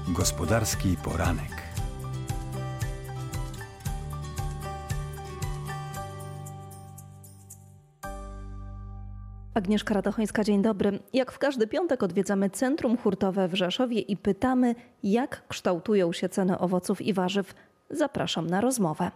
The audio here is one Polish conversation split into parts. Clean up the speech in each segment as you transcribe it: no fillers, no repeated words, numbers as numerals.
Gospodarski poranek. Agnieszka Radochońska, dzień dobry. Jak w każdy piątek odwiedzamy Centrum Hurtowe w Rzeszowie i pytamy, jak kształtują się ceny owoców i warzyw. Zapraszam na rozmowę.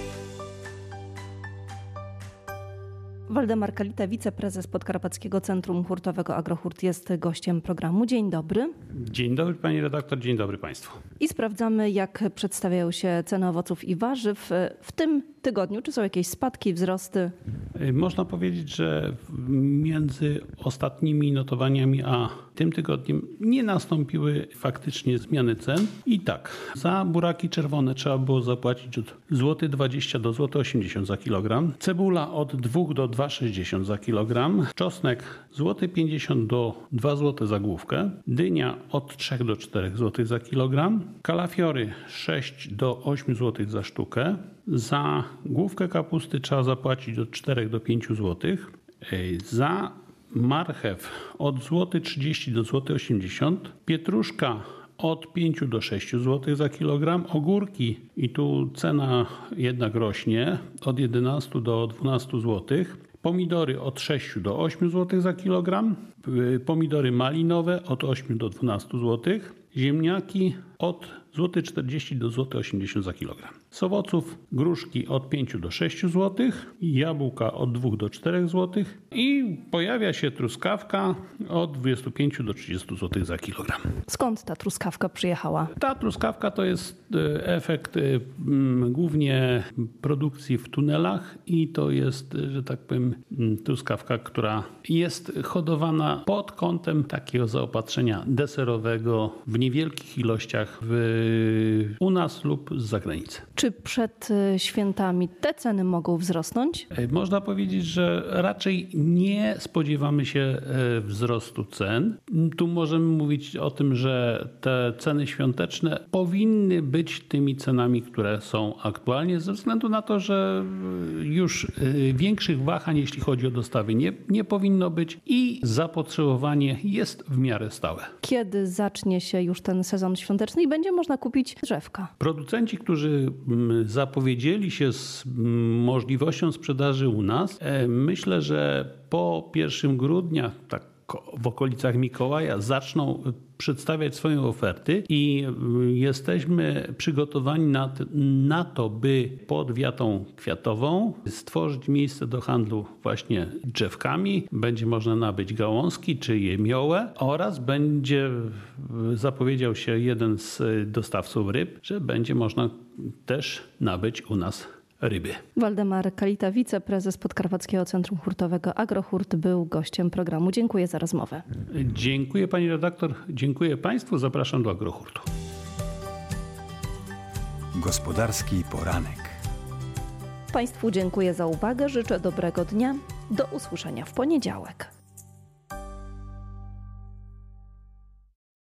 Waldemar Kalita, wiceprezes Podkarpackiego Centrum Hurtowego Agrohurt, jest gościem programu. Dzień dobry. Dzień dobry pani redaktor, dzień dobry państwu. I sprawdzamy, jak przedstawiają się ceny owoców i warzyw w tym tygodniu. Czy są jakieś spadki, wzrosty? Można powiedzieć, że między ostatnimi notowaniami a tym tygodniem nie nastąpiły faktycznie zmiany cen. I tak, za buraki czerwone trzeba było zapłacić od złoty 20 do złoty 80 za kilogram. Cebula od 2 do 2,60 za kilogram. Czosnek złoty 50 do 2 zł za główkę. Dynia od 3 do 4 zł za kilogram. Kalafiory 6 do 8 zł za sztukę. Za główkę kapusty trzeba zapłacić od 4 do 5 zł. Za marchew od złoty 30 do złoty 80. Pietruszka od 5 do 6 zł za kilogram. Ogórki, i tu cena jednak rośnie, od 11 do 12 zł. Pomidory od 6 do 8 zł za kilogram. Pomidory malinowe od 8 do 12 zł. Ziemniaki od złoty 40 do złoty 80 za kilogram. Z owoców gruszki od 5 do 6 zł, jabłka od 2 do 4 zł i pojawia się truskawka od 25 do 30 zł za kilogram. Skąd ta truskawka przyjechała? Ta truskawka to jest efekt głównie produkcji w tunelach i to jest, że tak powiem, truskawka, która jest hodowana pod kątem takiego zaopatrzenia deserowego w niewielkich ilościach u nas lub z zagranicy. Czy przed świętami te ceny mogą wzrosnąć? Można powiedzieć, że raczej nie spodziewamy się wzrostu cen. Tu możemy mówić o tym, że te ceny świąteczne powinny być tymi cenami, które są aktualnie, ze względu na to, że już większych wahań, jeśli chodzi o dostawy, nie powinno być i zapotrzebowanie jest w miarę stałe. Kiedy zacznie się już ten sezon świąteczny i będzie można kupić drzewka? Producenci, którzy zapowiedzieli się z możliwością sprzedaży u nas, myślę, że po 1 grudnia, tak w okolicach Mikołaja, zaczną przedstawiać swoje oferty i jesteśmy przygotowani na to, by pod wiatą kwiatową stworzyć miejsce do handlu właśnie drzewkami. Będzie można nabyć gałązki czy jemiołę oraz zapowiedział się jeden z dostawców ryb, że będzie można też nabyć u nas ryby. Waldemar Kalita, wiceprezes Podkarpackiego Centrum Hurtowego Agrohurt, był gościem programu. Dziękuję za rozmowę. Dziękuję pani redaktor, dziękuję państwu, zapraszam do Agrohurtu. Gospodarski poranek. Państwu dziękuję za uwagę, życzę dobrego dnia. Do usłyszenia w poniedziałek.